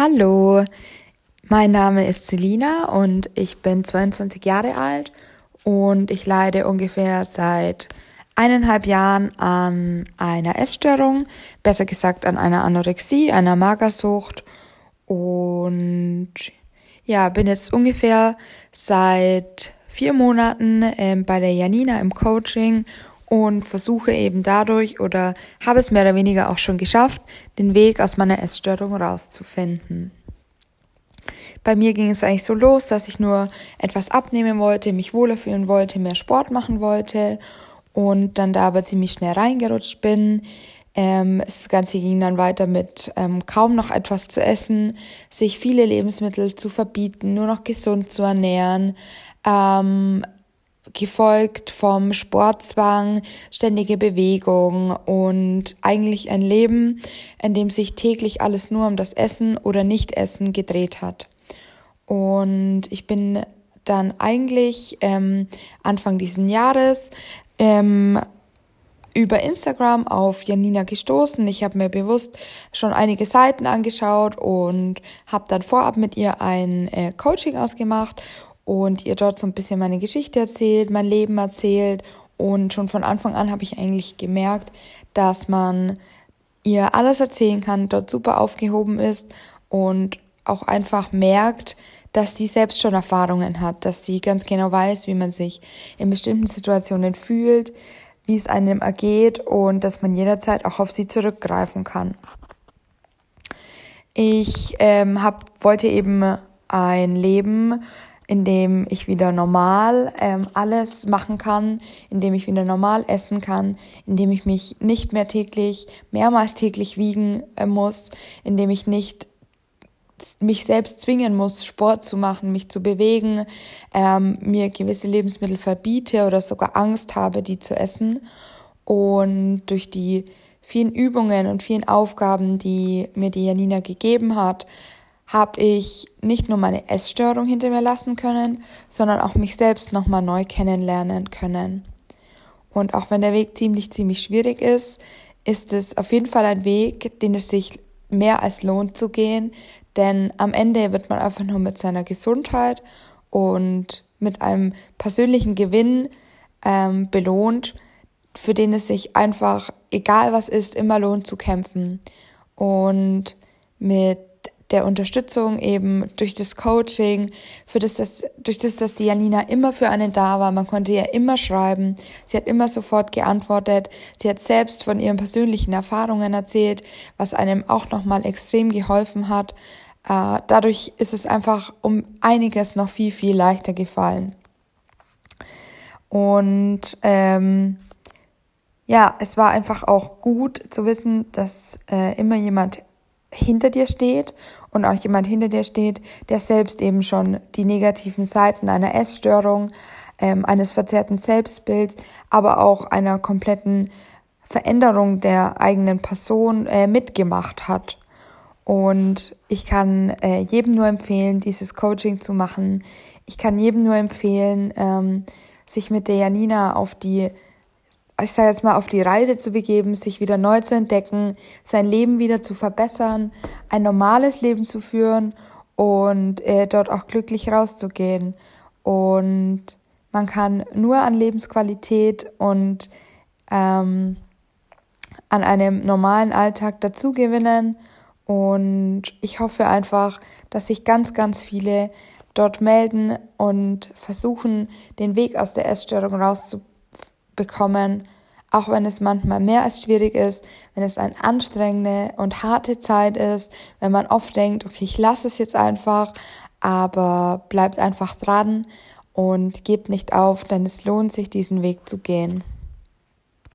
Hallo, mein Name ist Selina und ich bin 22 Jahre alt und ich leide ungefähr seit 1,5 Jahren an einer Essstörung, besser gesagt an einer Anorexie, einer Magersucht und ja, bin jetzt ungefähr seit 4 Monaten bei der Janina im Coaching und versuche eben dadurch oder habe es mehr oder weniger auch schon geschafft, den Weg aus meiner Essstörung rauszufinden. Bei mir ging es eigentlich so los, dass ich nur etwas abnehmen wollte, mich wohler fühlen wollte, mehr Sport machen wollte und dann da aber ziemlich schnell reingerutscht bin. Das Ganze ging dann weiter mit kaum noch etwas zu essen, sich viele Lebensmittel zu verbieten, nur noch gesund zu ernähren, gefolgt vom Sportzwang, ständige Bewegung und eigentlich ein Leben, in dem sich täglich alles nur um das Essen oder Nicht-Essen gedreht hat. Und ich bin dann eigentlich Anfang diesen Jahres über Instagram auf Janina gestoßen. Ich habe mir bewusst schon einige Seiten angeschaut und habe dann vorab mit ihr ein Coaching ausgemacht und ihr dort so ein bisschen meine Geschichte erzählt, mein Leben erzählt. Und schon von Anfang an habe ich eigentlich gemerkt, dass man ihr alles erzählen kann, dort super aufgehoben ist und auch einfach merkt, dass sie selbst schon Erfahrungen hat, dass sie ganz genau weiß, wie man sich in bestimmten Situationen fühlt, wie es einem ergeht und dass man jederzeit auch auf sie zurückgreifen kann. Ich wollte eben ein Leben, in dem ich wieder normal alles machen kann, in dem ich wieder normal essen kann, in dem ich mich nicht mehr mehrmals täglich wiegen muss, in dem ich nicht mich selbst zwingen muss, Sport zu machen, mich zu bewegen, mir gewisse Lebensmittel verbiete oder sogar Angst habe, die zu essen. Und durch die vielen Übungen und vielen Aufgaben, die mir die Janina gegeben hat, habe ich nicht nur meine Essstörung hinter mir lassen können, sondern auch mich selbst nochmal neu kennenlernen können. Und auch wenn der Weg ziemlich schwierig ist, ist es auf jeden Fall ein Weg, den es sich mehr als lohnt zu gehen, denn am Ende wird man einfach nur mit seiner Gesundheit und mit einem persönlichen Gewinn belohnt, für den es sich einfach, egal was ist, immer lohnt zu kämpfen. Und mit der Unterstützung eben durch das Coaching, durch das, dass die Janina immer für einen da war. Man konnte ihr immer schreiben. Sie hat immer sofort geantwortet. Sie hat selbst von ihren persönlichen Erfahrungen erzählt, was einem auch nochmal extrem geholfen hat. Dadurch ist es einfach um einiges noch viel leichter gefallen. Und es war einfach auch gut zu wissen, dass immer jemand hinter dir steht und auch jemand hinter dir steht, der selbst eben schon die negativen Seiten einer Essstörung, eines verzerrten Selbstbilds, aber auch einer kompletten Veränderung der eigenen Person mitgemacht hat. Und ich kann jedem nur empfehlen, dieses Coaching zu machen. Ich kann jedem nur empfehlen, sich mit der Janina auf die Reise zu begeben, sich wieder neu zu entdecken, sein Leben wieder zu verbessern, ein normales Leben zu führen und dort auch glücklich rauszugehen. Und man kann nur an Lebensqualität und an einem normalen Alltag dazu gewinnen. Und ich hoffe einfach, dass sich ganz viele dort melden und versuchen, den Weg aus der Essstörung rauszubekommen, auch wenn es manchmal mehr als schwierig ist, wenn es eine anstrengende und harte Zeit ist, wenn man oft denkt, okay, ich lasse es jetzt einfach, aber bleibt einfach dran und gebt nicht auf, denn es lohnt sich, diesen Weg zu gehen.